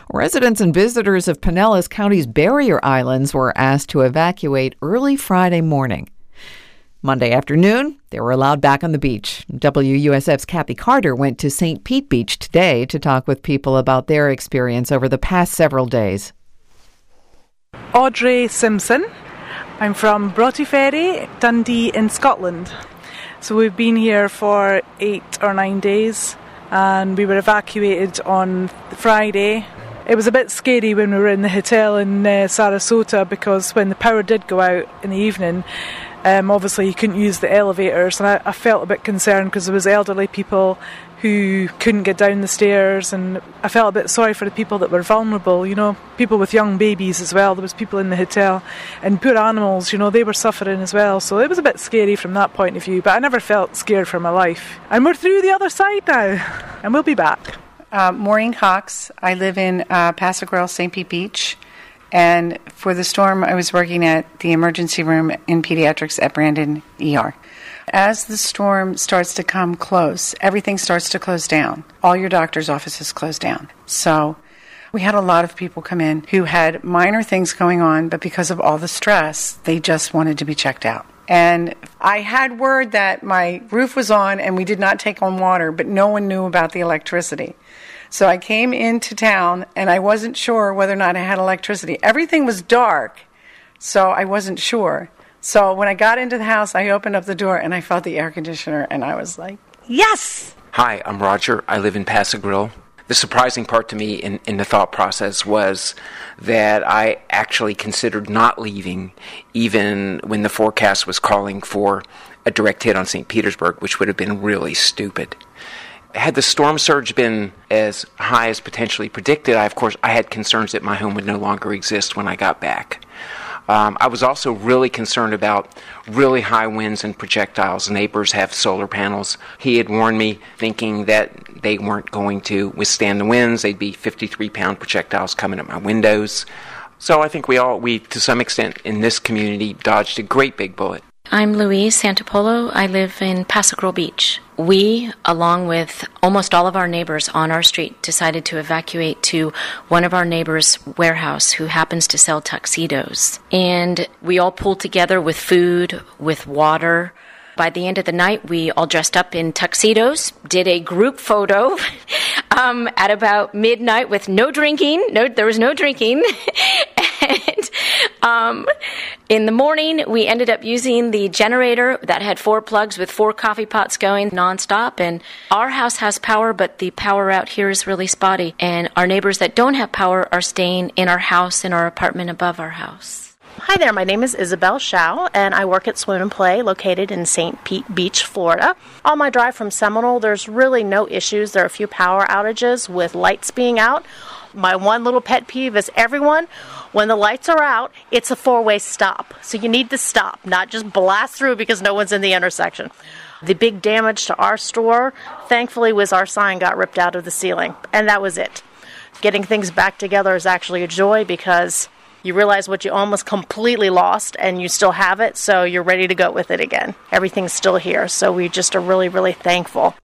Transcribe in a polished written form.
Residents and visitors of Pinellas County's barrier islands were asked to evacuate early Friday morning. Monday afternoon, they were allowed back on the beach. WUSF's Kathy Carter went to St. Pete Beach today to talk with people about their experience over the past several days. Audrey Simpson. I'm from Broughty Ferry, Dundee in Scotland. So we've been here for 8 or 9 days and we were evacuated on Friday. It was a bit scary when we were in the hotel in Sarasota because when the power did go out in the evening, obviously you couldn't use the elevators, and I felt a bit concerned because there was elderly people who couldn't get down the stairs, and I felt a bit sorry for the people that were vulnerable, people with young babies as well. There was people in the hotel, and poor animals, they were suffering as well. So it was a bit scary from that point of view, but I never felt scared for my life. And we're through the other side now, and we'll be back. Maureen Cox. I live in Paso Grill, St. Pete Beach. And for the storm, I was working at the emergency room in pediatrics at Brandon ER. As the storm starts to come close, everything starts to close down. All your doctor's offices close down. So we had a lot of people come in who had minor things going on, but because of all the stress, they just wanted to be checked out. And I had word that my roof was on and we did not take on water, but no one knew about the electricity. So I came into town and I wasn't sure whether or not I had electricity. Everything was dark, so I wasn't sure. So when I got into the house, I opened up the door and I felt the air conditioner and I was like, yes! Hi, I'm Roger. I live in Paso Grill. The surprising part to me in the thought process was that I actually considered not leaving even when the forecast was calling for a direct hit on St. Petersburg, which would have been really stupid. Had the storm surge been as high as potentially predicted, I had concerns that my home would no longer exist when I got back. I was also really concerned about really high winds and projectiles. Neighbors have solar panels. He had warned me, thinking that they weren't going to withstand the winds. They'd be 53-pound projectiles coming at my windows. So I think we to some extent in this community dodged a great big bullet. I'm Louise Santopolo. I live in Paso Grill Beach. We, along with almost all of our neighbors on our street, decided to evacuate to one of our neighbors' warehouse who happens to sell tuxedos. And we all pulled together with food, with water. By the end of the night, we all dressed up in tuxedos, did a group photo at about midnight with no drinking. There was no drinking. And in the morning, we ended up using the generator that had 4 plugs with 4 coffee pots going nonstop. And our house has power, but the power out here is really spotty. And our neighbors that don't have power are staying in our house, in our apartment above our house. Hi there, my name is Isabel Shao, and I work at Swim and Play, located in St. Pete Beach, Florida. On my drive from Seminole, there's really no issues. There are a few power outages with lights being out. My one little pet peeve is everyone, when the lights are out, it's a 4-way stop. So you need to stop, not just blast through because no one's in the intersection. The big damage to our store, thankfully, was our sign got ripped out of the ceiling, and that was it. Getting things back together is actually a joy because you realize what you almost completely lost and you still have it, so you're ready to go with it again. Everything's still here, so we just are really, really thankful.